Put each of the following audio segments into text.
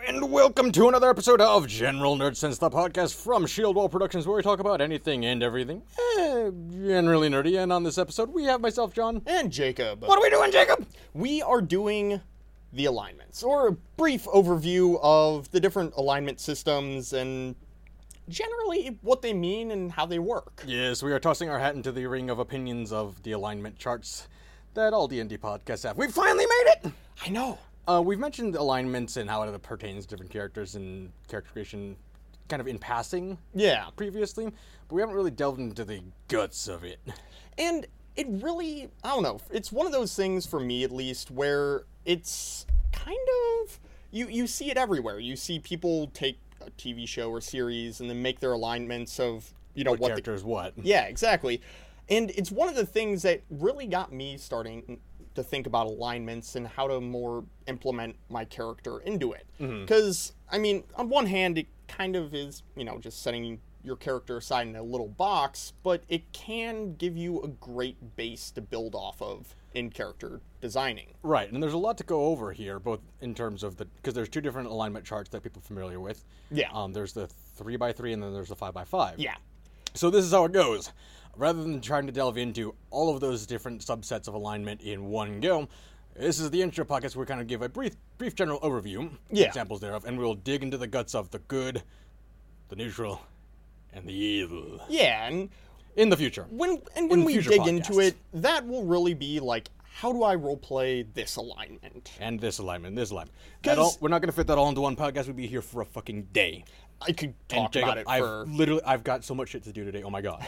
And welcome to another episode of General Nerd Sense, the podcast from Shield Wall Productions, where we talk about anything and everything, generally nerdy. And on this episode, we have myself, John. And Jacob. What are we doing, Jacob? We are doing the alignments, or a brief overview of the different alignment systems and generally what they mean and how they work. Yes, we are tossing our hat into the ring of opinions of the alignment charts that all D&D podcasts have. We finally made it! I know. We've mentioned alignments and how it pertains to different characters and character creation kind of in passing previously, but we haven't really delved into the guts of it. And it really, I don't know, it's one of those things for me at least where it's kind of, you see it everywhere. You see people take a TV show or series and then make their alignments of, you know, what characters what. Yeah, exactly. And it's one of the things that really got me starting to think about alignments and how to more implement my character into it. Because, I mean, on one hand, it kind of is, you know, just setting your character aside in a little box, but it can give you a great base to build off of in character designing. Right, and there's a lot to go over here, both in terms of because there's two different alignment charts that people are familiar with. Yeah. There's the 3x3 and then there's the 5x5. Yeah. So this is how it goes. Rather than trying to delve into all of those different subsets of alignment in one go, this is the intro podcast where we kind of give a brief general overview, examples thereof, and we'll dig into the guts of the good, the neutral, and the evil. Yeah, and in the future. When we dig into it, that will really be like, how do I roleplay this alignment? And this alignment, and this alignment. We're not going to fit that all into one podcast. We'd be here for a fucking day. I could talk about it for... I've got so much shit to do today. Oh my god.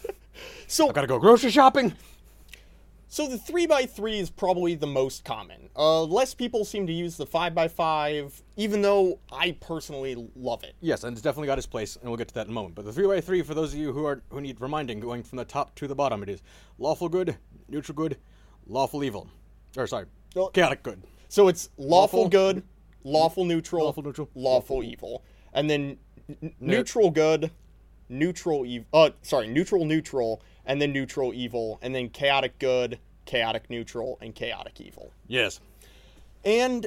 So I've got to go grocery shopping. So the 3x3 is probably the most common. Less people seem to use the 5x5, even though I personally love it. Yes, and it's definitely got its place, and we'll get to that in a moment. But the 3x3, for those of you who need reminding, going from the top to the bottom, it is lawful good, neutral good, lawful evil. Chaotic good. So it's lawful good, lawful neutral, lawful evil. Evil. And then neutral good, neutral evil, neutral, and then neutral evil, and then chaotic good, chaotic neutral, and chaotic evil. Yes. And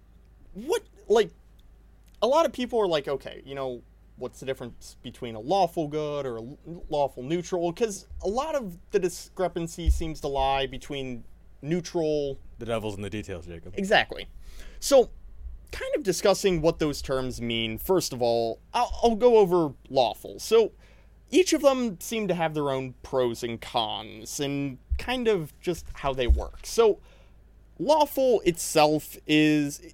a lot of people are like, okay, you know, what's the difference between a lawful good or a lawful neutral? Because a lot of the discrepancy seems to lie between neutral... The devil's in the details, Jacob. Exactly. So, kind of discussing what those terms mean, first of all, I'll go over lawful. So, each of them seem to have their own pros and cons, and kind of just how they work. So, lawful itself it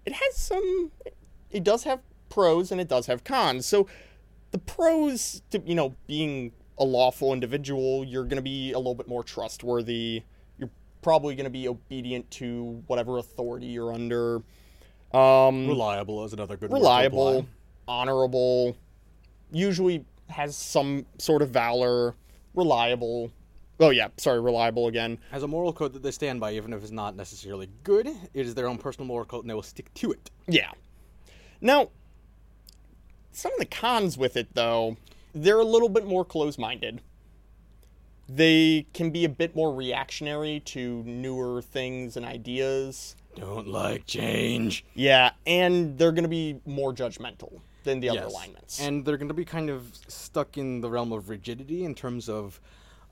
does have pros and it does have cons. So, the pros to, you know, being a lawful individual, you're going to be a little bit more trustworthy. You're probably going to be obedient to whatever authority you're under. Reliable is another good word. Reliable, honorable, usually has some sort of valor, reliable again. Has a moral code that they stand by, even if it's not necessarily good. It is their own personal moral code, and they will stick to it. Yeah. Now, some of the cons with it, though, they're a little bit more close-minded. They can be a bit more reactionary to newer things and ideas. Don't like change. Yeah, and they're going to be more judgmental than the other alignments. And they're going to be kind of stuck in the realm of rigidity in terms of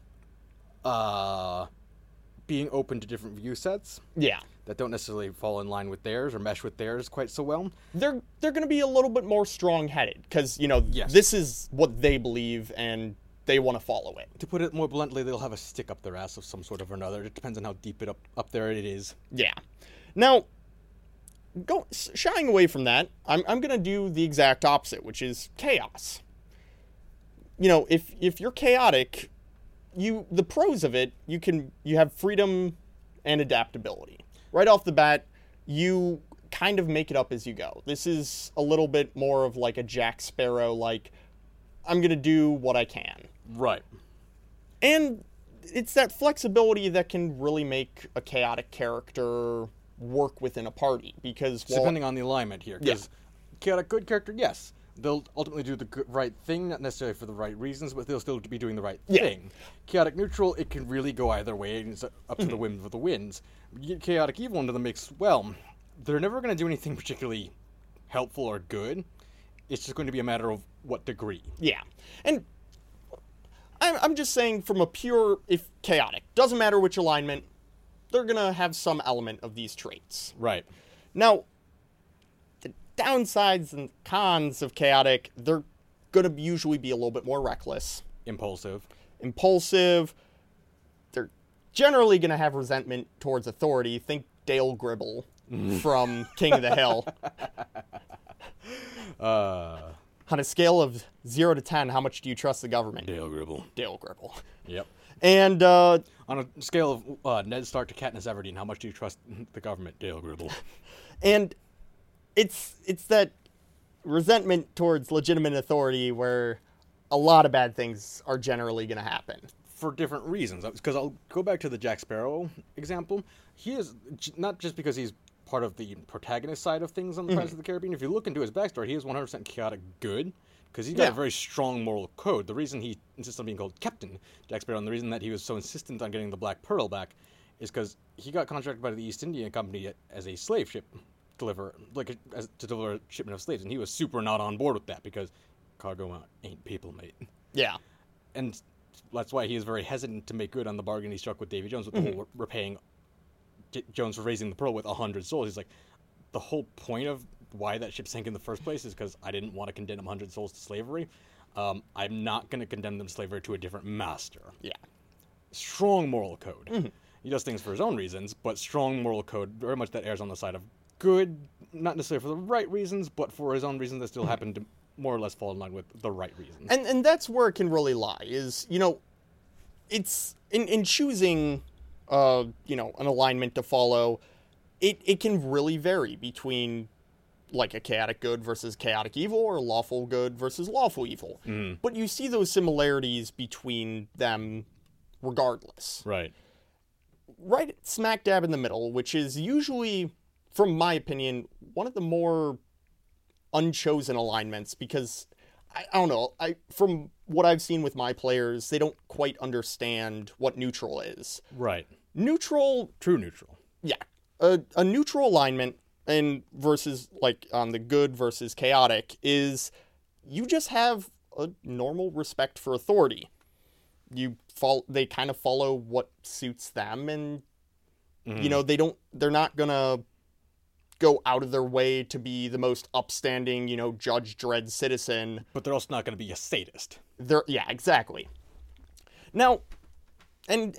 being open to different view sets. Yeah. That don't necessarily fall in line with theirs or mesh with theirs quite so well. They're going to be a little bit more strong-headed because, you know, this is what they believe and they want to follow it. To put it more bluntly, they'll have a stick up their ass of some sort of or another. It depends on how deep up there it is. Yeah. Now, shying away from that, I'm going to do the exact opposite, which is chaos. You know, if you're chaotic, the pros of it, you have freedom and adaptability. Right off the bat, you kind of make it up as you go. This is a little bit more of like a Jack Sparrow, like, I'm going to do what I can. Right. And it's that flexibility that can really make a chaotic character work within a party, because depending on the alignment here, because chaotic good character, yes, they'll ultimately do the right thing, not necessarily for the right reasons, but they'll still be doing the right thing. Chaotic neutral, it can really go either way, and it's up to the whim of the winds. You get chaotic evil into the mix, well, they're never going to do anything particularly helpful or good. It's just going to be a matter of what degree. Yeah. And I'm just saying from a pure, if chaotic, doesn't matter which alignment, they're going to have some element of these traits. Right. Now, the downsides and cons of chaotic, they're going to usually be a little bit more reckless. Impulsive. They're generally going to have resentment towards authority. Think Dale Gribble from King of the Hill. On a scale of 0 to 10, how much do you trust the government? Dale Gribble. Yep. And on a scale of Ned Stark to Katniss Everdeen, how much do you trust the government? Dale Gribble. And it's that resentment towards legitimate authority where a lot of bad things are generally going to happen. For different reasons. Because I'll go back to the Jack Sparrow example. He is, not just because he's part of the protagonist side of things on the Pirates of the Caribbean. If you look into his backstory, he is 100% chaotic good, because he's got a very strong moral code. The reason he insists on being called Captain Jack Sparrow, and the reason that he was so insistent on getting the Black Pearl back, is because he got contracted by the East India Company as a slave ship deliverer, to deliver a shipment of slaves, and he was super not on board with that, because cargo ain't people, mate. Yeah. And that's why he is very hesitant to make good on the bargain he struck with Davy Jones with the whole repaying Jones for raising the Pearl with 100 souls. He's like, the whole point of why that ship sank in the first place is because I didn't want to condemn 100 souls to slavery. I'm not going to condemn them to slavery to a different master. Yeah. Strong moral code. He does things for his own reasons, but strong moral code, very much that errs on the side of good, not necessarily for the right reasons, but for his own reasons that still happen to more or less fall in line with the right reasons. And that's where it can really lie, is, it's in choosing an alignment to follow, it can really vary between like a chaotic good versus chaotic evil, or lawful good versus lawful evil. But you see those similarities between them regardless. Right. Right smack dab in the middle, which is usually, from my opinion, one of the more unchosen alignments, because I don't know, from what I've seen with my players, they don't quite understand what neutral is. Right. True neutral. Yeah. A neutral alignment, and versus like on the good versus chaotic, is you just have a normal respect for authority. They kind of follow what suits them, and they're not gonna go out of their way to be the most upstanding, Judge Dredd citizen. But they're also not going to be a sadist. Yeah, exactly. Now, and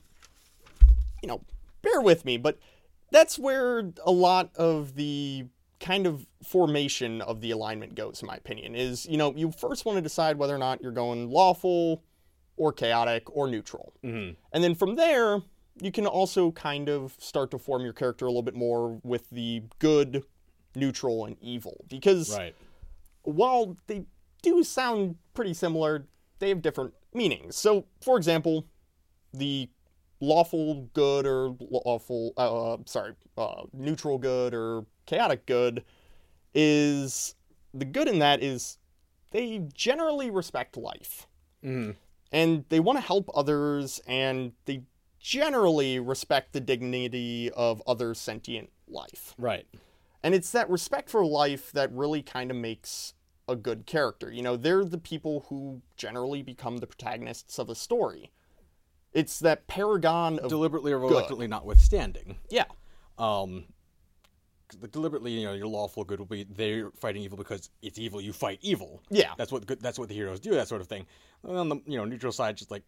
bear with me, but that's where a lot of the kind of formation of the alignment goes, in my opinion, is, you first want to decide whether or not you're going lawful or chaotic or neutral. And then from there, you can also kind of start to form your character a little bit more with the good, neutral, and evil. Because while they do sound pretty similar, they have different meanings. So, for example, the lawful good or neutral good or chaotic good is, the good in that is they generally respect life. And they want to help others, and they generally respect the dignity of other sentient life. Right. And it's that respect for life that really kind of makes a good character. They're the people who generally become the protagonists of a story. It's that paragon of deliberately or good. reluctantly notwithstanding. Yeah. Deliberately, your lawful good will be they're fighting evil because it's evil. You fight evil. Yeah. That's what the heroes do. That sort of thing. And on the neutral side, just like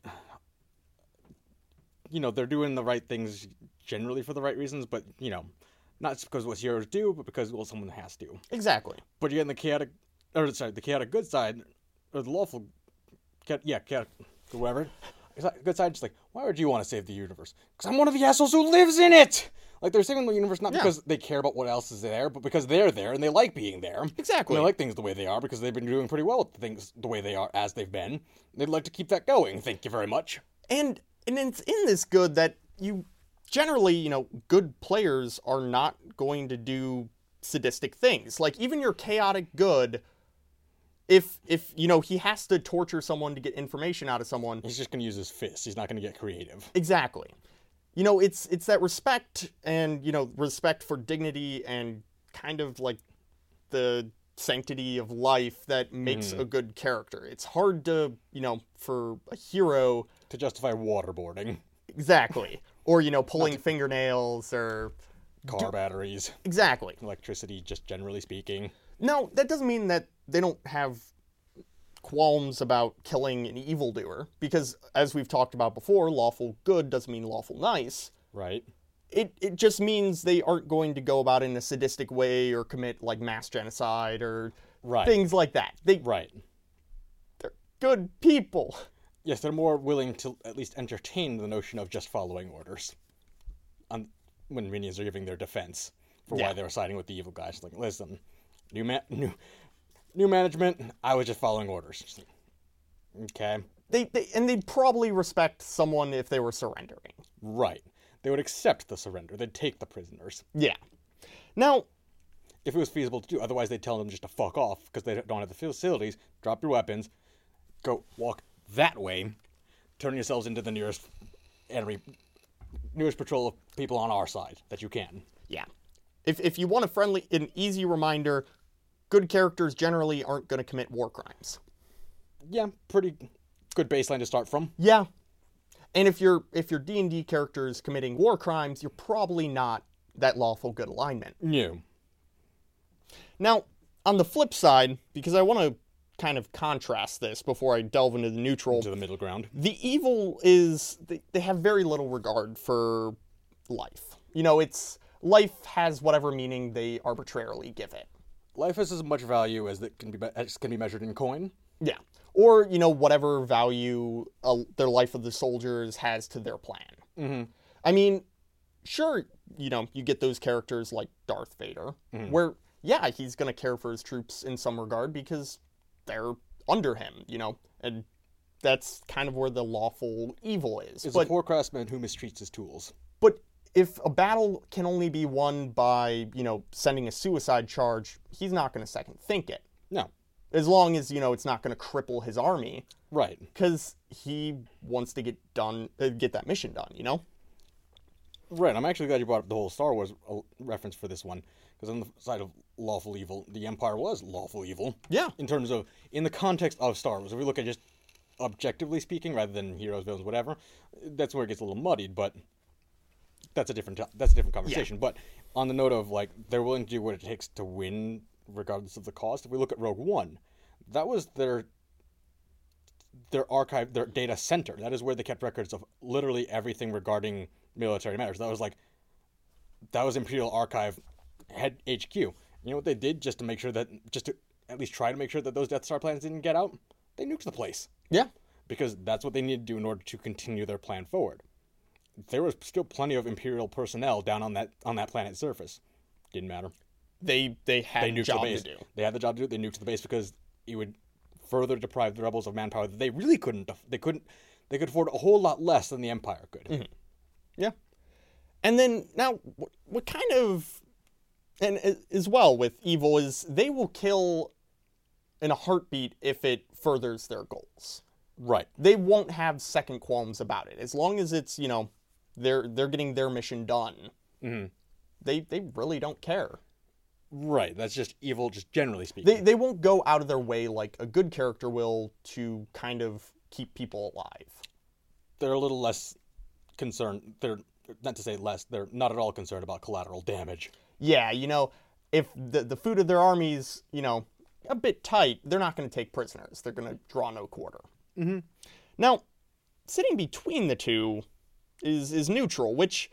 they're doing the right things generally for the right reasons, but not just because what heroes do, but because someone has to. Exactly. But you get in the chaotic good side, or the lawful, chaotic, whatever. Good side, just like, why would you want to save the universe? Because I'm one of the assholes who lives in it. Like, they're saving the universe not because they care about what else is there, but because they're there and they like being there. Exactly. And they like things the way they are because they've been doing pretty well with things the way they are as they've been. They'd like to keep that going. Thank you very much. And it's in this good that you generally, good players are not going to do sadistic things. Like, even your chaotic good, if he has to torture someone to get information out of someone, he's just going to use his fists. He's not going to get creative. Exactly. It's that respect and, respect for dignity and kind of like the sanctity of life that makes a good character. It's hard to, for a hero... To justify waterboarding. Exactly. Or, pulling fingernails or... Car batteries. Exactly. Electricity, just generally speaking. No, that doesn't mean that they don't have qualms about killing an evildoer, because, as we've talked about before, lawful good doesn't mean lawful nice. Right. It just means they aren't going to go about it in a sadistic way or commit, mass genocide or things like that. Right. They're good people. Yes, they're more willing to at least entertain the notion of just following orders when minions are giving their defense for why they're siding with the evil guys. Like, listen, new management, I was just following orders. Okay. They'd probably respect someone if they were surrendering. Right. They would accept the surrender. They'd take the prisoners. Yeah. Now, if it was feasible to do, otherwise they'd tell them just to fuck off because they don't have the facilities, drop your weapons, go walk that way, turn yourselves into the nearest patrol of people on our side that you can. Yeah. If you want an easy reminder, good characters generally aren't going to commit war crimes. Yeah, pretty good baseline to start from. Yeah. And if your D&D character is committing war crimes, you're probably not that lawful good alignment. No. Now, on the flip side, because I want to kind of contrast this before I delve into the neutral. Into the middle ground. The evil is, they have very little regard for life. Life has whatever meaning they arbitrarily give it. Life has as much value as can be measured in coin. Yeah. Or, whatever value their life of the soldiers has to their plan. Mm-hmm. I mean, sure, you get those characters like Darth Vader, where, yeah, he's going to care for his troops in some regard because they're under him, and that's kind of where the lawful evil is. It's a poor craftsman who mistreats his tools. But if a battle can only be won by, sending a suicide charge, he's not going to second think it. No. As long as, it's not going to cripple his army. Right. Because he wants to get that mission done, Right. I'm actually glad you brought up the whole Star Wars reference for this one. Because on the side of lawful evil, the Empire was lawful evil. Yeah. In the context of Star Wars. If we look at just objectively speaking, rather than heroes, villains, whatever, that's where it gets a little muddied, but that's a different conversation. Yeah. But on the note of, they're willing to do what it takes to win, regardless of the cost. If we look at Rogue One, that was their archive, their data center. That is where they kept records of literally everything regarding military matters. That was Imperial Archive head HQ. You know what they did just to at least try to make sure that those Death Star plans didn't get out? They nuked the place. Yeah. Because that's what they needed to do in order to continue their plan forward. There was still plenty of Imperial personnel down on that planet's surface. Didn't matter. They had a job to do. They had the job to do. They nuked the base because it would further deprive the rebels of manpower that they really couldn't. They could afford a whole lot less than the Empire could. Mm-hmm. Yeah. And then now, what kind of, and as well with evil is they will kill in a heartbeat if it furthers their goals. Right. They won't have second qualms about it as long as it's they're getting their mission done. Mm-hmm. They really don't care. Right, that's just evil, just generally speaking. They won't go out of their way like a good character will to kind of keep people alive. They're a little less concerned. They're not to say less. They're not at all concerned about collateral damage. Yeah, if the food of their army's a bit tight, they're not going to take prisoners. They're going to draw no quarter. Mm-hmm. Now, sitting between the two is neutral, which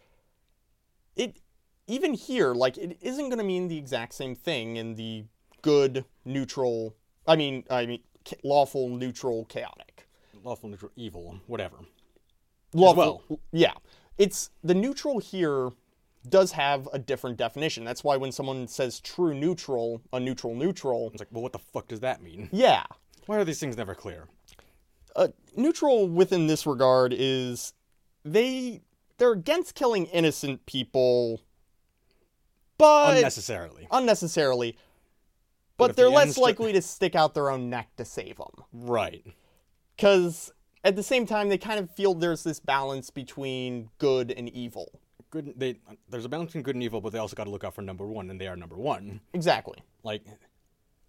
even here, it isn't going to mean the exact same thing in the good, neutral, lawful, neutral, chaotic. Lawful, neutral, evil, whatever. Lawful, yeah. It's, the neutral here does have a different definition. That's why when someone says true neutral, a neutral, it's like, well, what the fuck does that mean? Yeah. Why are these things never clear? Neutral within this regard is they're against killing innocent people, but unnecessarily. But they're less likely to stick out their own neck to save them. Right. Because at the same time, they kind of feel there's this balance between good and evil. There's a balance between good and evil, but they also got to look out for number one, and they are number one. Exactly.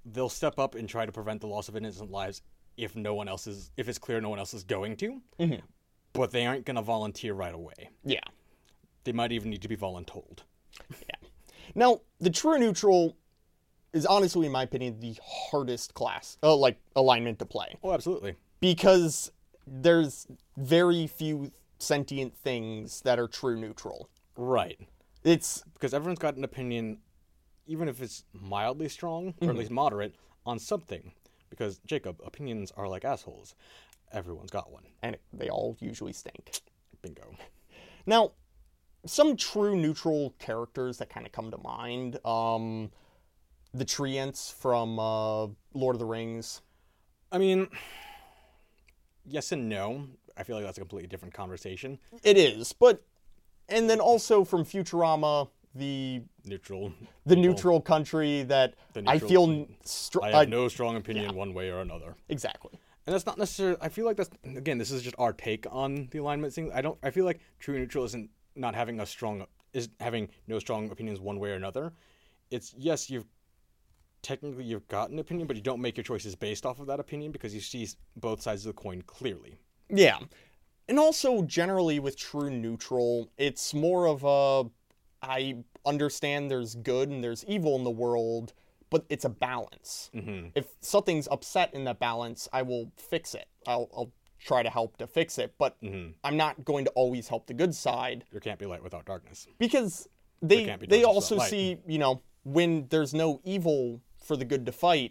they'll step up and try to prevent the loss of innocent lives if it's clear no one else is going to. Mm-hmm. But they aren't going to volunteer right away. Yeah. They might even need to be voluntold. Yeah. Now, the true neutral is honestly, in my opinion, the hardest alignment to play. Oh, absolutely. Because there's very few sentient things that are true neutral. Right. It's because everyone's got an opinion, even if it's mildly strong, or at least moderate, on something. Because, Jacob, opinions are like assholes. Everyone's got one. And they all usually stink. Bingo. Now, some true neutral characters that kind of come to mind, the Treants from Lord of the Rings. I mean, yes and no. I feel like that's a completely different conversation. It is, but... And then also from Futurama, the neutral country that I feel... I have no strong opinion one way or another. Exactly. And that's not necessarily... I feel like that's... Again, this is just our take on the alignment thing. I feel like true neutral isn't not having having no strong opinions one way or another. It's, yes, you've got an opinion, but you don't make your choices based off of that opinion because you see both sides of the coin clearly. Yeah. And also, generally, with true neutral, it's more of I understand there's good and there's evil in the world, but it's a balance. Mm-hmm. If something's upset in that balance, I will fix it. I'll try to help to fix it, but I'm not going to always help the good side. There can't be light without darkness. Because they also see, when there's no evil for the good to fight,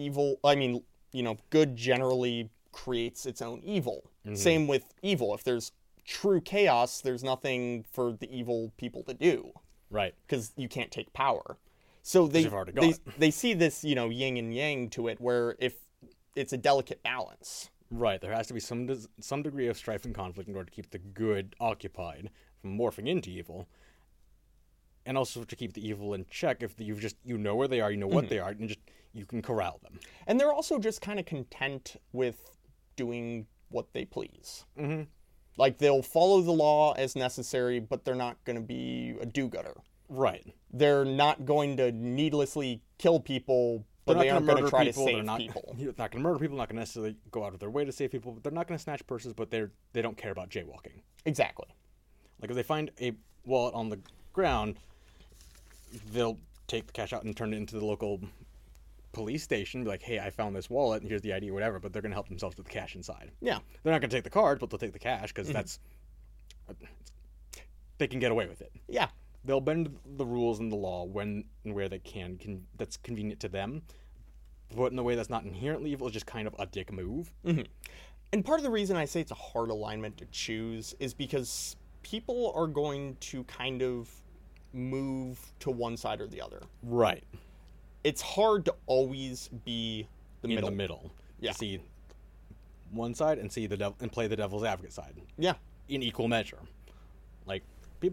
good generally creates its own evil. Mm-hmm. Same with evil. If there's true chaos, there's nothing for the evil people to do. Right. Because you can't take power. So they see this, yin and yang to it, where if it's a delicate balance. Right. There has to be some degree of strife and conflict in order to keep the good occupied from morphing into evil. And also to keep the evil in check if you know where they are, you know what they are, and you can corral them. And they're also just kind of content with doing what they please. Mm-hmm. Like, they'll follow the law as necessary, but they're not going to be a do-gooder. Right. They're not going to needlessly kill people, but they aren't going to try to save people. They're not going to murder people, not going to necessarily go out of their way to save people, but they're not going to snatch purses, but they don't care about jaywalking. Exactly. Like, if they find a wallet on the ground, they'll take the cash out and turn it into the local police station, be like, hey, I found this wallet, and here's the ID or whatever, but they're going to help themselves with the cash inside. Yeah. They're not going to take the cards, but they'll take the cash, because they can get away with it. Yeah. They'll bend the rules and the law when and where they can that's convenient to them, but in a way that's not inherently evil, it's just kind of a dick move. Mm-hmm. And part of the reason I say it's a hard alignment to choose is because people are going to kind of move to one side or the other. Right. It's hard to always be in the middle. Yeah. See one side and see the devil and play the devil's advocate side. Yeah. In equal measure. Like,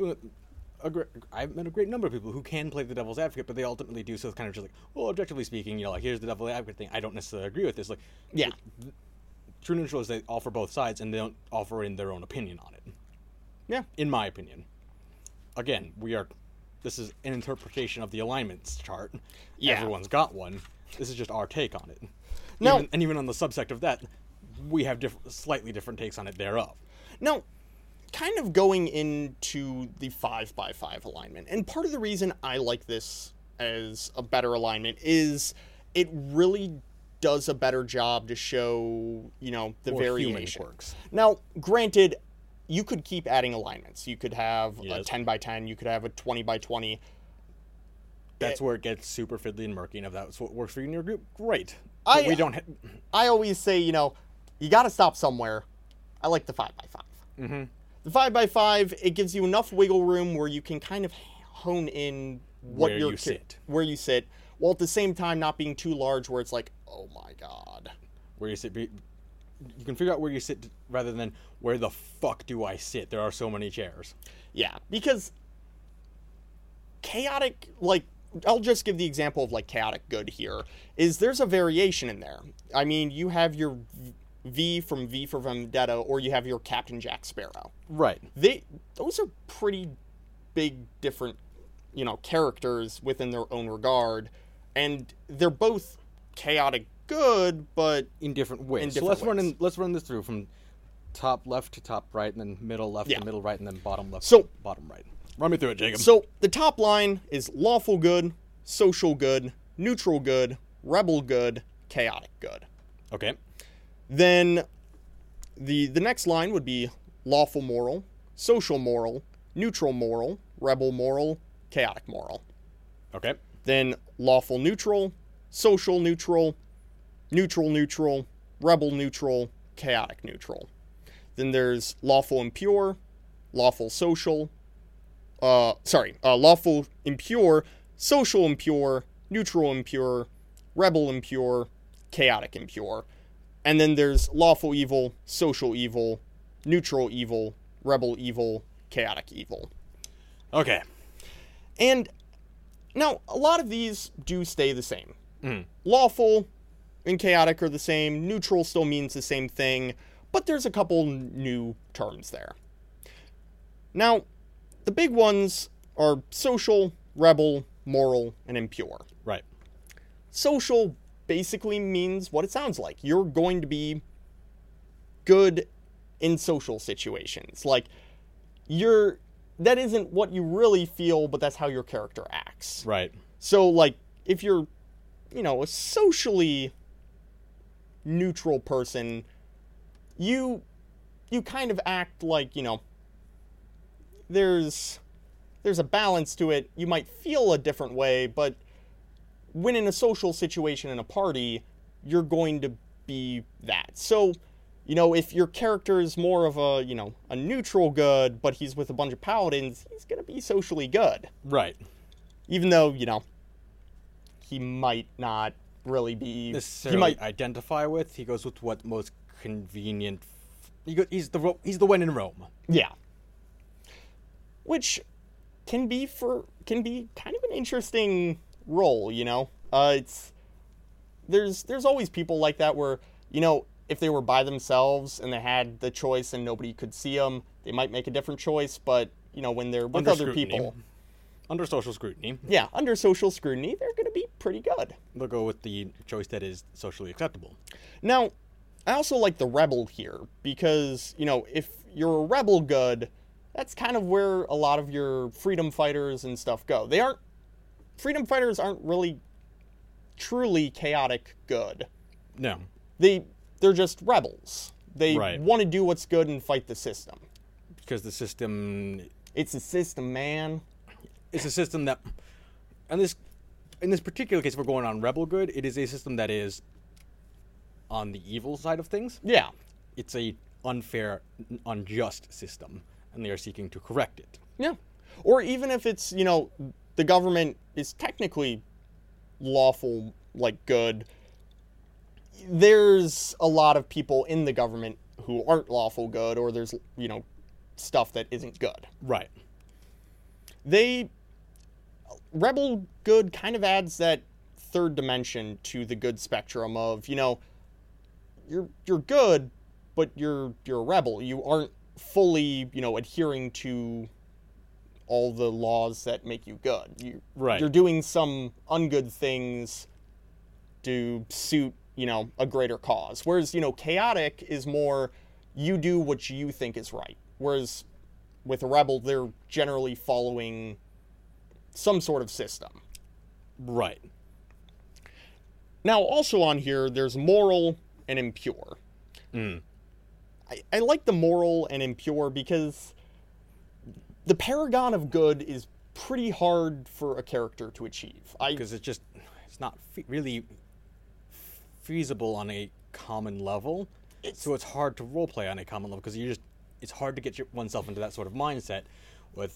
I've met a great number of people who can play the devil's advocate, but they ultimately do so it's kind of just like, well, objectively speaking, here's the devil's advocate thing. I don't necessarily agree with this. Like, yeah. True neutral is they offer both sides and they don't offer in their own opinion on it. Yeah. In my opinion. Again, this is an interpretation of the alignments chart. Yeah. Everyone's got one. This is just our take on it. No. Even on the subsect of that, we have slightly different takes on it thereof. Now, kind of going into the 5x5 alignment, and part of the reason I like this as a better alignment is it really does a better job to show, the more variation. Quirks. Now, granted, you could keep adding alignments. You could have a 10x10. You could have a 20x20. That's where it gets super fiddly and murky. And if that's what works for you in your group, great. I always say, you got to stop somewhere. I like the 5x5. Mm-hmm. The 5x5, it gives you enough wiggle room where you can kind of hone in where you sit, while at the same time not being too large where it's like, oh my god. Where you sit, you can figure out where you sit rather than where the fuck do I sit? There are so many chairs. Yeah, because chaotic, I'll just give the example of chaotic good here, is there's a variation in there. I mean, you have your V for Vendetta, or you have your Captain Jack Sparrow. Right. Those are pretty big different, characters within their own regard, and they're both chaotic good, but in different ways. In different ways. Let's run this through from top left to top right, and then middle left to middle right, and then bottom left to bottom right. Run me through it, Jacob. So the top line is lawful good, social good, neutral good, rebel good, chaotic good. Okay. Then the next line would be lawful moral, social moral, neutral moral, rebel moral, chaotic moral. Okay. Then lawful neutral, social neutral, neutral neutral, rebel neutral, chaotic neutral. Then there's lawful impure, lawful social, lawful impure, social impure, neutral impure, rebel impure, chaotic impure. And then there's lawful evil, social evil, neutral evil, rebel evil, chaotic evil. Okay. And now, a lot of these do stay the same. Lawful and chaotic are the same. Neutral still means the same thing. But there's a couple new terms there. Now, the big ones are social, rebel, moral, and impure. Right. Social basically means what it sounds like. You're going to be good in social situations. Like, that isn't what you really feel, but that's how your character acts. Right. So, like, if you're, a socially neutral person, you kind of act like, there's a balance to it. You might feel a different way, but when in a social situation in a party, you're going to be that. So, if your character is more of a neutral good, but he's with a bunch of paladins, he's going to be socially good. Right. Even though, he might not really be... necessarily he might identify with. He goes with what most convenient... He's the one in Rome. Yeah. Which can be kind of an interesting role, there's always people like that where, if they were by themselves and they had the choice and nobody could see them, they might make a different choice, but, when they're with other people... Under social scrutiny. Yeah, under social scrutiny, they're going to be pretty good. They'll go with the choice that is socially acceptable. Now, I also like the rebel here, because, if you're a rebel good, that's kind of where a lot of your freedom fighters and stuff go. Freedom fighters aren't really truly chaotic good. No. They're just rebels. They right. want to do what's good and fight the system. Because the system... It's a system, man. It's a system that... in this particular case, if we're going on rebel good, it is a system that is on the evil side of things. Yeah. It's a unfair, unjust system, and they are seeking to correct it. Yeah. Or even if it's, the government is technically lawful, like good, there's a lot of people in the government who aren't lawful good, or there's, stuff that isn't good. Right. Rebel good kind of adds that third dimension to the good spectrum of, you're good, but you're a rebel. You aren't fully, adhering to all the laws that make you good. You're doing some ungood things to suit, a greater cause. Whereas, chaotic is more, you do what you think is right. Whereas with a rebel, they're generally following some sort of system. Right. Now, also on here, there's moral and impure. I like the moral and impure because the paragon of good is pretty hard for a character to achieve. Because it's not really feasible on a common level. So it's hard to roleplay on a common level because it's hard to get oneself into that sort of mindset with...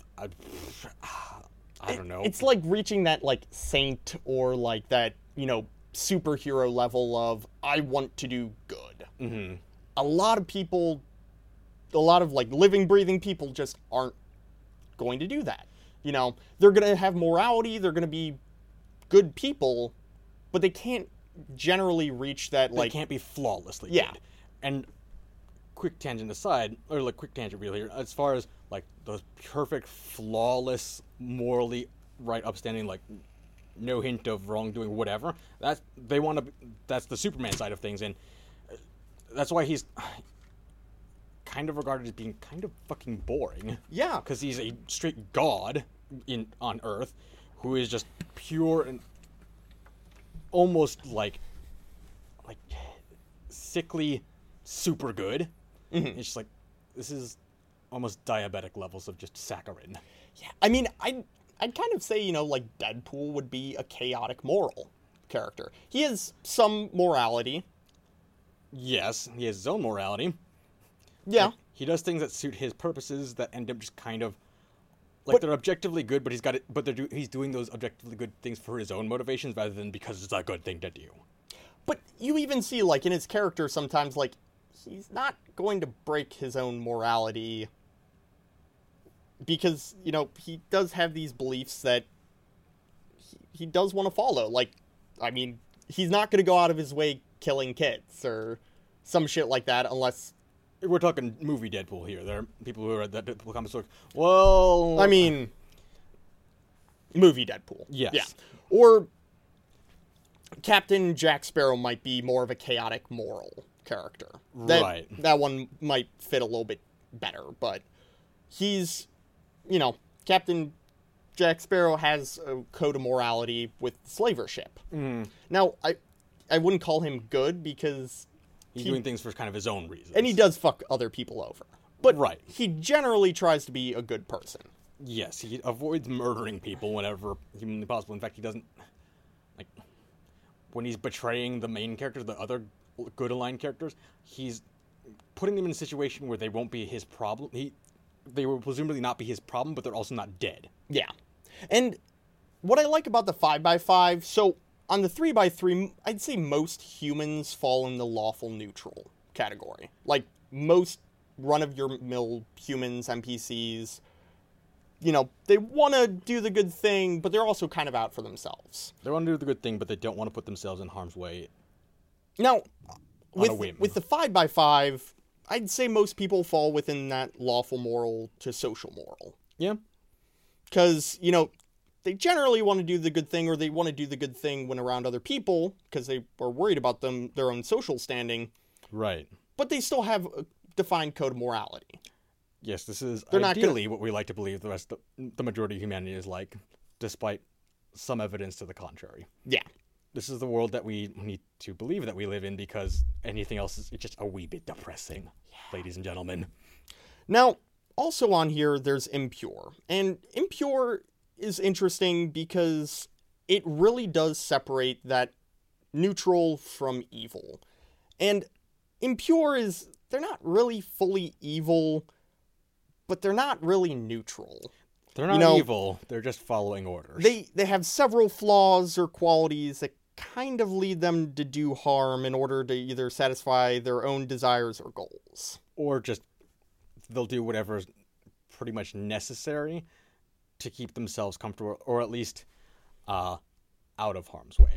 I don't know. It's like reaching that, saint or, that, superhero level of, I want to do good. Mm-hmm. A lot of, living, breathing people just aren't going to do that. They're going to have morality, they're going to be good people, but they can't generally reach that, They can't be flawlessly good. And quick tangent aside, or, quick tangent really here, as far as, those perfect, flawless, morally right, upstanding, no hint of wrongdoing, whatever. That's the Superman side of things, and that's why he's kind of regarded as being kind of fucking boring. Yeah, because he's a straight god on Earth, who is just pure and almost like sickly super good. Mm-hmm. It's just like, this is almost diabetic levels of just saccharin. Yeah, I mean, I'd kind of say, like Deadpool would be a chaotic moral character. He has some morality. Yes, he has his own morality. Yeah. Like, he does things that suit his purposes that end up just kind of like, they're objectively good, but he's doing those objectively good things for his own motivations rather than because it's a good thing to do. But you even see, like, in his character sometimes, like, he's not going to break his own morality because, he does have these beliefs that he does want to follow. Like, I mean, he's not going to go out of his way killing kids or some shit like that unless... We're talking movie Deadpool here. There are people who read that Deadpool comics like, well... I mean, movie Deadpool. Yes. Yeah. Or Captain Jack Sparrow might be more of a chaotic moral character. Right. That one might fit a little bit better, but he's, Captain Jack Sparrow has a code of morality with the slaver ship. Mm. Now, I wouldn't call him good because... He's doing things for kind of his own reasons. And he does fuck other people over. But right. He generally tries to be a good person. Yes, he avoids murdering people whenever humanly possible. In fact, he doesn't... Like, when he's betraying the main characters, the other good aligned characters, he's putting them in a situation where they won't be his problem. They will presumably not be his problem, but they're also not dead. Yeah. And what I like about the 5x5, so... On the 3x3, I'd say most humans fall in the lawful neutral category. Like, most run-of-your-mill humans, NPCs, they want to do the good thing, but they're also kind of out for themselves. They want to do the good thing, but they don't want to put themselves in harm's way. Now, on a whim. With the 5x5, I'd say most people fall within that lawful moral to social moral. Yeah. Because, they generally want to do the good thing, or they want to do the good thing when around other people because they are worried about their own social standing. Right. But they still have a defined code of morality. Yes, this is ideally what we like to believe the majority of humanity is like, despite some evidence to the contrary. Yeah. This is the world that we need to believe that we live in because anything else is just a wee bit depressing, ladies and gentlemen. Now, also on here, there's impure. And impure is interesting because it really does separate that neutral from evil. And impure they're not really fully evil, but they're not really neutral. They're not evil, they're just following orders. They have several flaws or qualities that kind of lead them to do harm in order to either satisfy their own desires or goals. Or just, they'll do whatever is pretty much necessary to keep themselves comfortable, or at least out of harm's way.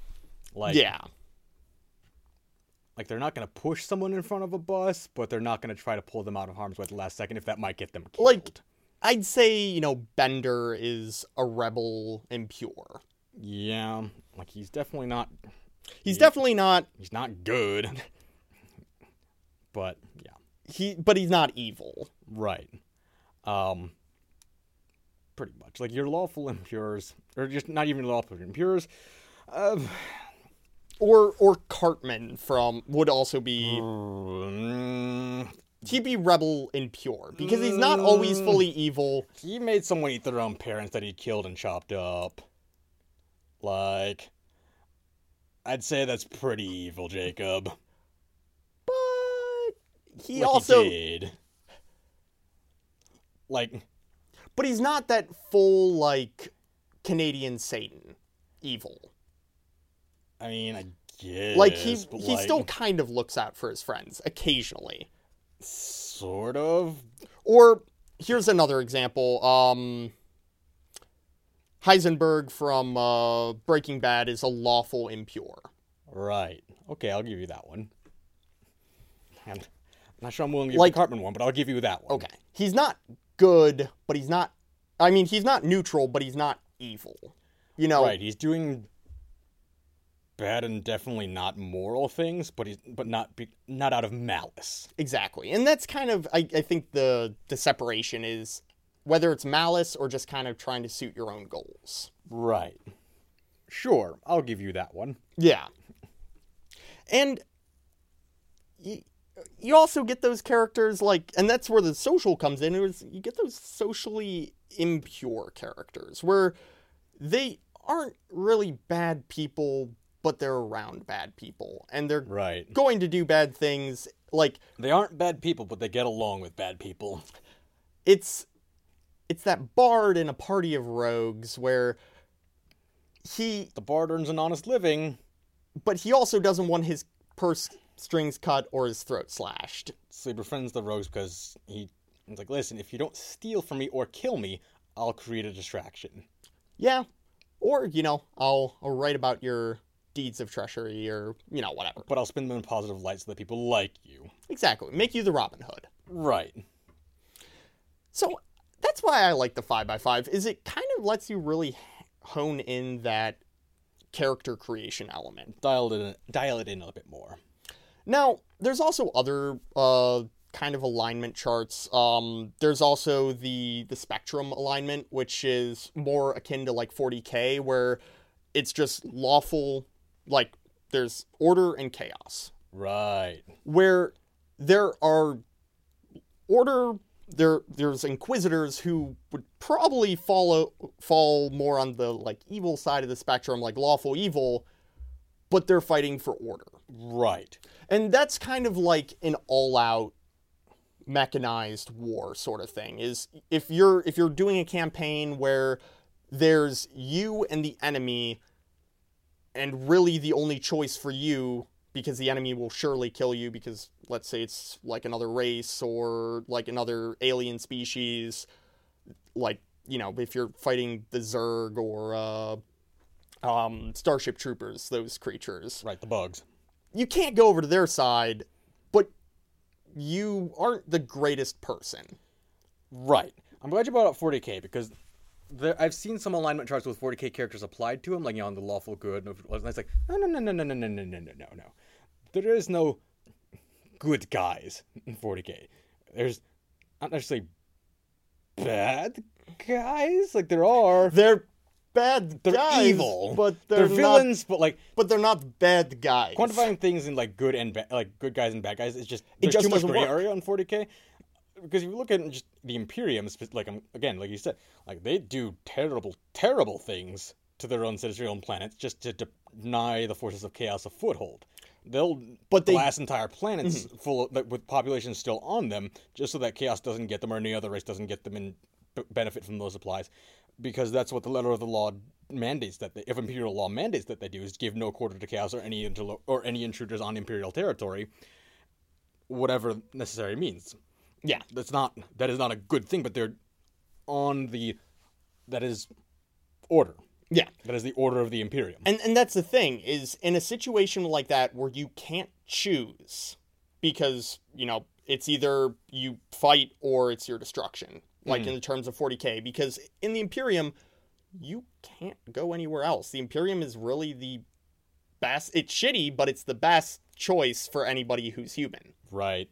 Yeah. Like, they're not going to push someone in front of a bus, but they're not going to try to pull them out of harm's way at the last second if that might get them killed. Like, I'd say, Bender is a rebel impure. Yeah. Like, he's definitely not... He's definitely not... He's not good. But, yeah. But he's not evil. Right. Pretty much. Like, your lawful impures, or just not even lawful impures, or Cartman would also be... He'd be rebel impure, because he's not always fully evil. He made someone eat their own parents that he killed and chopped up. Like, I'd say that's pretty evil, Jacob. But he also... He did. Like... But he's not that full, like, Canadian Satan evil. I mean, I guess. Like, he still kind of looks out for his friends, occasionally. Sort of. Or, here's another example. Heisenberg from Breaking Bad is a lawful impure. Right. Okay, I'll give you that one. I'm not sure I'm willing to give the Cartman one, but I'll give you that one. Okay. He's not good, but he's not... I mean, he's not neutral, but he's not evil. You know, right? He's doing bad and definitely not moral things, but not out of malice. Exactly. And that's kind of, I think the separation is whether it's malice or just kind of trying to suit your own goals. Right. Sure, I'll give you that one. Yeah. And you also get those characters like, and that's where the social comes in, is you get those socially impure characters where they aren't really bad people, but they're around bad people, and they're going to do bad things. Like, they aren't bad people, but they get along with bad people. It's that bard in a party of rogues where the bard earns an honest living, but he also doesn't want his purse strings cut or his throat slashed. So he befriends the rogues because he's like, listen, if you don't steal from me or kill me, I'll create a distraction. Yeah. Or, I'll write about your deeds of treachery or, whatever. But I'll spin them in positive light so that people like you. Exactly. Make you the Robin Hood. Right. So that's why I like the 5x5, is it kind of lets you really hone in that character creation element. Dial it in a bit more. Now, there's also other kind of alignment charts. There's also the spectrum alignment, which is more akin to like 40K, where it's just lawful, like there's order and chaos. Right. Where there are there's inquisitors who would probably fall more on the like evil side of the spectrum, like lawful evil, but they're fighting for order. Right. And that's kind of like an all-out mechanized war sort of thing. Is if you're doing a campaign where there's you and the enemy, and really the only choice for you, because the enemy will surely kill you, because let's say it's like another race or like another alien species, like, if you're fighting the Zerg or Starship Troopers, those creatures. Right, the bugs. You can't go over to their side, but you aren't the greatest person. Right. I'm glad you brought up 40K, because I've seen some alignment charts with 40K characters applied to them, like, on the lawful good. And it's like, no. There is no good guys in 40K. There's not necessarily bad guys. Like, there are. They're bad they're guys, evil, but they're villains. But they're not bad guys. Quantifying things in like good and like good guys and bad guys is just there's too much gray work. area on 40K. Because if you look at just the Imperium, like again, like you said, like they do terrible, terrible things to their own citizens, their own planets, just to deny the forces of chaos a foothold. They'll blast entire planets full of, with populations still on them, just so that chaos doesn't get them or any other race doesn't get them and benefit from those supplies. Because that's what the letter of the law mandates, that if Imperial law mandates that they do, is give no quarter to chaos or any intruders on Imperial territory, whatever necessary means. Yeah. That is not a good thing, but that is order. Yeah. That is the order of the Imperium. And that's the thing, is in a situation like that where you can't choose, because, it's either you fight or it's your destruction. Like in the terms of 40K, because in the Imperium, you can't go anywhere else. The Imperium is really the best. It's shitty, but it's the best choice for anybody who's human. Right.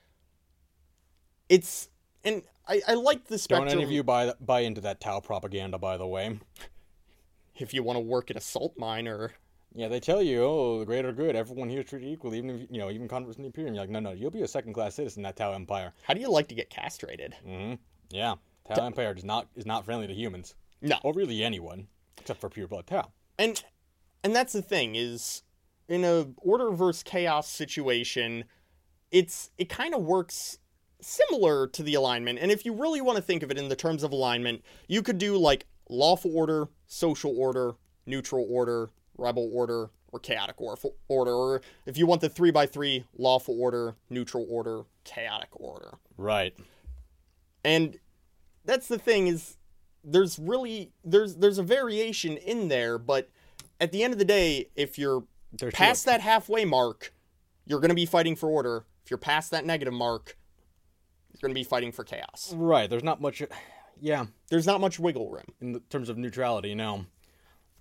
And I like the spectrum. Don't any of you buy into that Tau propaganda, by the way. If you want to work at a salt mine or... Yeah, they tell you, the greater good, everyone here is treated equally, even if, even converts in the Imperium. You're like, no, you'll be a second-class citizen in that Tau Empire. How do you like to get castrated? Mm-hmm. Yeah, Tau Empire is not friendly to humans. No. Or really anyone, except for pure blood Tau. And that's the thing, is in a order versus chaos situation, it kind of works similar to the alignment. And if you really want to think of it in the terms of alignment, you could do like lawful order, social order, neutral order, rebel order, or chaotic order. Or if you want the 3x3, lawful order, neutral order, chaotic order. Right. And that's the thing, is there's a variation in there, but at the end of the day, if you're past that halfway mark, you're going to be fighting for order. If you're past that negative mark, you're going to be fighting for chaos. Right. There's not much... Yeah. There's not much wiggle room. In terms of neutrality, no.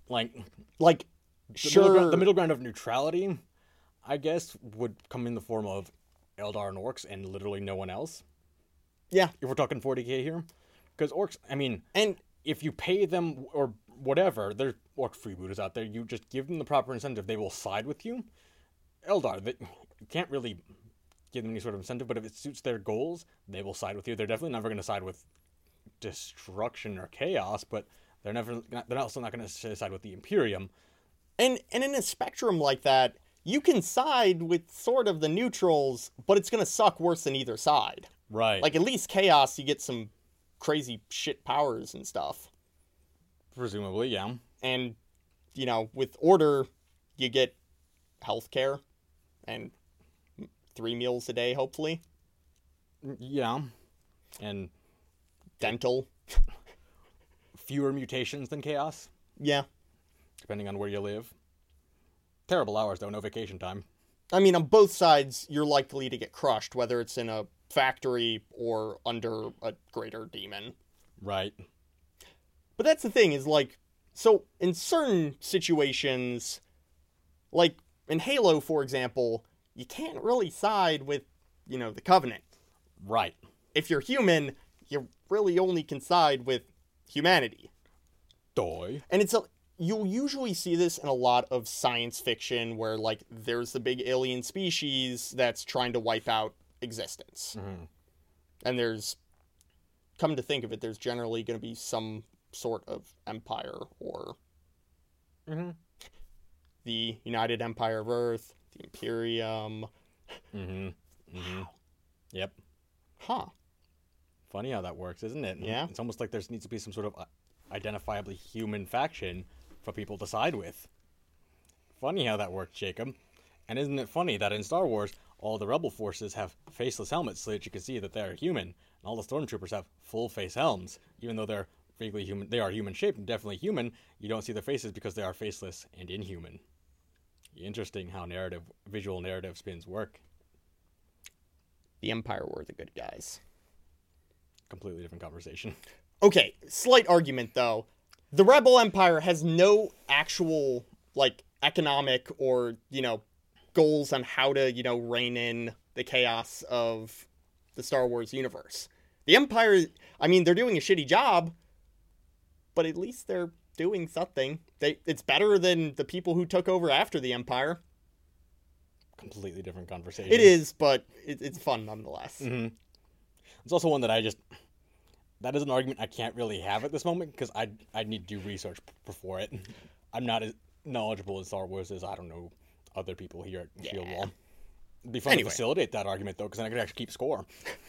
Like, sure. The middle ground of neutrality, I guess, would come in the form of Eldar and orcs and literally no one else. Yeah. If we're talking 40k here. Because orcs, I mean, And if you pay them or whatever, there's orc freebooters out there, you just give them the proper incentive, they will side with you. Eldar, you can't really give them any sort of incentive, but if it suits their goals, they will side with you. They're definitely never going to side with destruction or chaos, but they're also not going to side with the Imperium. And in a spectrum like that, you can side with sort of the neutrals, but it's going to suck worse than either side. Right. Like, at least Chaos, you get some crazy shit powers and stuff. Presumably, yeah. And, with Order, you get healthcare and 3 meals a day, hopefully. Yeah. And dental. Fewer mutations than Chaos. Yeah. Depending on where you live. Terrible hours, though, no vacation time. I mean, on both sides, you're likely to get crushed, whether it's in a factory or under a greater demon. Right. But that's the thing, is so in certain situations, like in Halo, for example, you can't really side with, the Covenant. Right. If you're human, you really only can side with humanity. Doy. And you'll usually see this in a lot of science fiction where, there's the big alien species that's trying to wipe out existence. Mm-hmm. And come to think of it, there's generally going to be some sort of empire or the United Empire of Earth, the Imperium. Mm-hmm. Mm-hmm. Yep. Huh. Funny how that works, isn't it? Yeah. It's almost like there needs to be some sort of identifiably human faction for people to side with. Funny how that works, Jacob. And isn't it funny that in Star Wars, all the rebel forces have faceless helmets so that you can see that they're human, and all the stormtroopers have full face helms, even though they're vaguely human. They are human shaped and definitely human. You don't see their faces because they are faceless and inhuman. Interesting how visual narrative spins work. The Empire were the good guys. Completely different conversation. Okay, slight argument though. The Rebel Empire has no actual, economic or, goals on how to, rein in the chaos of the Star Wars universe. The Empire, they're doing a shitty job, but at least they're doing something. It's better than the people who took over after the Empire. Completely different conversation. It is, but it's fun nonetheless. Mm-hmm. It's also one that that is an argument I can't really have at this moment because I need to do research before it. I'm not as knowledgeable in Star Wars as, other people here at Shieldwall. It'd be fun to facilitate that argument, though, because then I could actually keep score.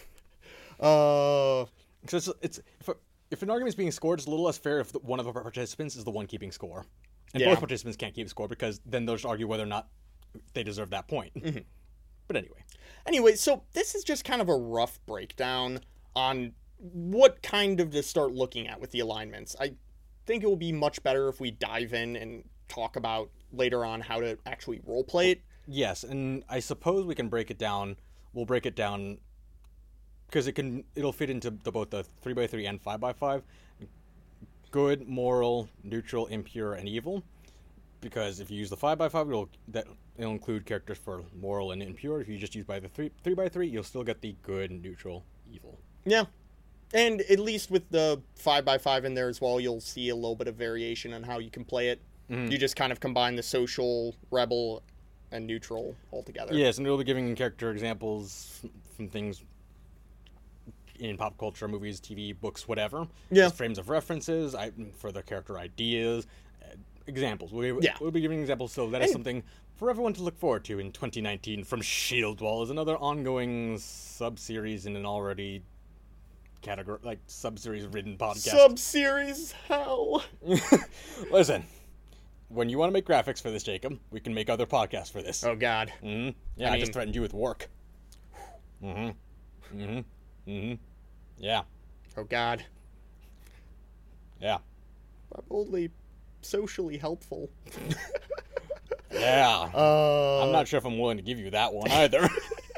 Because if an argument's being scored, it's a little less fair if one of the participants is the one keeping score. And both participants can't keep score because then they'll just argue whether or not they deserve that point. Mm-hmm. But Anyway, so this is just kind of a rough breakdown on what kind of to start looking at with the alignments. I think it will be much better if we dive in and talk about later on how to actually roleplay it. Yes, and I suppose we can break it down. We'll break it down because it'll fit into both the 3x3 and 5x5. Good, moral, neutral, impure, and evil. Because if you use the 5x5, it'll include characters for moral and impure. If you just use by the 3x3, you'll still get the good, neutral, evil. Yeah. And at least with the 5x5 in there as well, you'll see a little bit of variation on how you can play it. Mm-hmm. You just kind of combine the social, rebel, and neutral all together. Yes, and it'll be giving character examples from things in pop culture, movies, TV, books, whatever. Yeah. Just frames of references, further character ideas, examples. We'll be giving examples, so that is something for everyone to look forward to in 2019 from Shieldwall as another ongoing sub-series in an already sub-series written podcast. Sub-series? Hell. Listen, when you want to make graphics for this, Jacob, we can make other podcasts for this. Oh, God. Mm-hmm. Yeah, I just threatened you with work. Mm-hmm. Mm-hmm. Mm-hmm. Yeah. Oh, God. Yeah. I'm only socially helpful. Yeah. I'm not sure if I'm willing to give you that one either.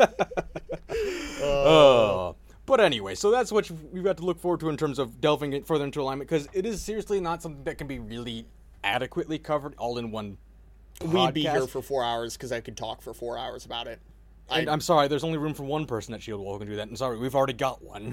But anyway, so that's what we've got to look forward to in terms of delving further into alignment, because it is seriously not something that can be really adequately covered all in one podcast. We'd be here for 4 hours because I could talk for 4 hours about it. And I'm sorry, there's only room for one person at Shield Wall who can do that. And sorry, we've already got one.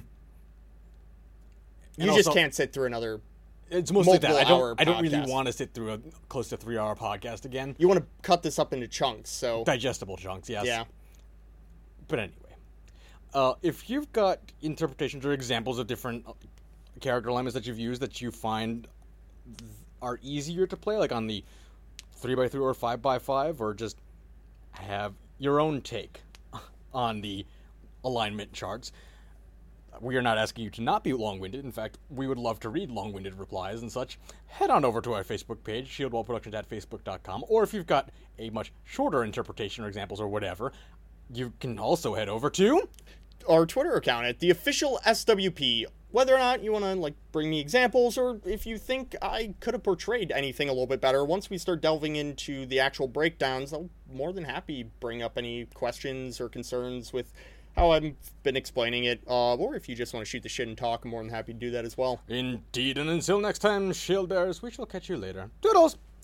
You just can't sit through another. It's mostly that. I don't really podcast. want to sit through a close to 3 hour podcast again. You want to cut this up into chunks, so Digestible chunks, yes. yeah. But anyway, if you've got interpretations or examples of different character alignments that you've used that you find are easier to play, like on the 3x3 or 5x5, or just have your own take on the alignment charts, we are not asking you to not be long-winded. In fact, we would love to read long-winded replies and such. Head on over to our Facebook page, shieldwallproductions@facebook.com, or if you've got a much shorter interpretation or examples or whatever, you can also head over to our Twitter account at the official SWP. Whether or not you want to bring me examples, or if you think I could have portrayed anything a little bit better, once we start delving into the actual breakdowns, I'll more than happy bring up any questions or concerns with how I've been explaining it. Or if you just want to shoot the shit and talk, I'm more than happy to do that as well. Indeed, and until next time, Shield Bearers, we shall catch you later. Toodles!